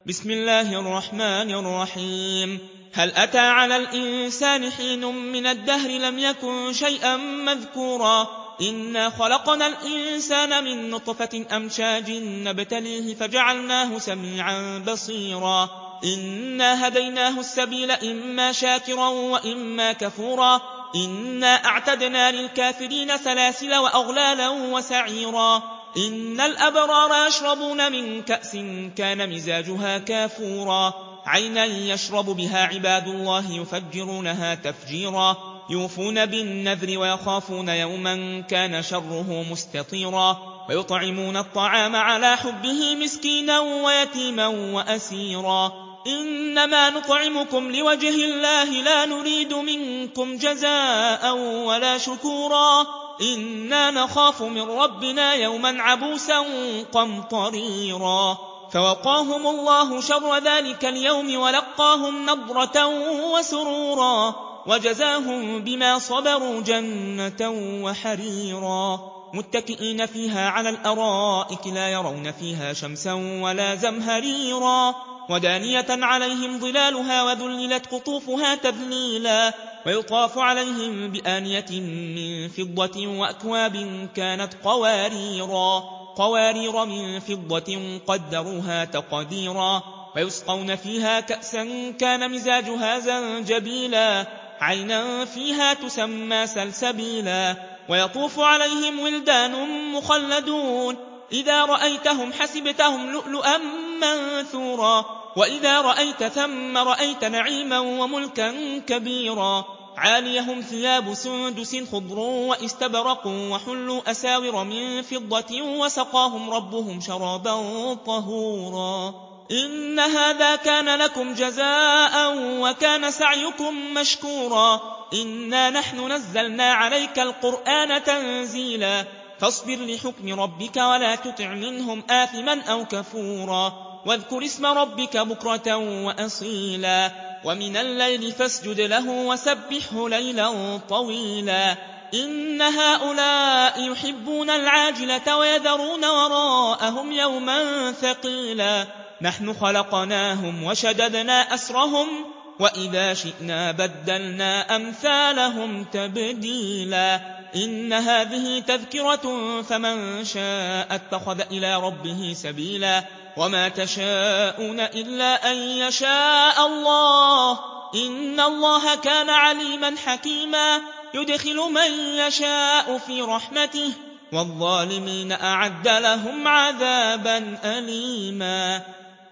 بسم الله الرحمن الرحيم. هل أتى على الإنسان حين من الدهر لم يكن شيئا مذكورا إنا خلقنا الإنسان من نطفة أمشاج نبتليه فجعلناه سميعا بصيرا إنا هديناه السبيل إما شاكرا وإما كفورا إنا أعتدنا للكافرين سلاسل وأغلالا وسعيرا إن الأبرار يشربون من كأس كان مزاجها كافورا عينا يشرب بها عباد الله يفجرونها تفجيرا يوفون بالنذر ويخافون يوما كان شره مستطيرا ويطعمون الطعام على حبه مسكينا ويتيما وأسيرا إنما نطعمكم لوجه الله لا نريد منكم جزاء ولا شكورا إنا نخاف من ربنا يوما عبوسا قمطريرا فوقاهم الله شر ذلك اليوم ولقاهم نضرة وسرورا وجزاهم بما صبروا جنة وحريرا متكئين فيها على الأرائك لا يرون فيها شمسا ولا زمهريرا ودانية عليهم ظلالها وذللت قطوفها تذليلا ويطاف عليهم بآنية من فضة وأكواب كانت قوارير من فضة قدروها تقديرا ويسقون فيها كأسا كان مزاجها زنجبيلا عينا فيها تسمى سلسبيلا ويطوف عليهم ولدان مخلدون إذا رأيتهم حسبتهم لؤلؤا منثورا وإذا رأيت ثم رأيت نعيما وملكا كبيرا عاليهم ثياب سندس خضر واستبرق وحلوا أساور من فضة وسقاهم ربهم شرابا طهورا إن هذا كان لكم جزاء وكان سعيكم مشكورا إنا نحن نزلنا عليك القرآن تنزيلا فاصبر لحكم ربك ولا تطع منهم آثما أو كفورا واذكر اسم ربك بكرة وأصيلا ومن الليل فاسجد له وسبحه ليلا طويلا إن هؤلاء يحبون العاجلة ويذرون وراءهم يوما ثقيلا نحن خلقناهم وشددنا أسرهم وإذا شئنا بدلنا أمثالهم تبديلا إن هذه تذكرة فمن شاء اتخذ إلى ربه سبيلا وما تشاءون إلا أن يشاء الله إن الله كان عليما حكيما يدخل من يشاء في رحمته والظالمين أعد لهم عذابا أليما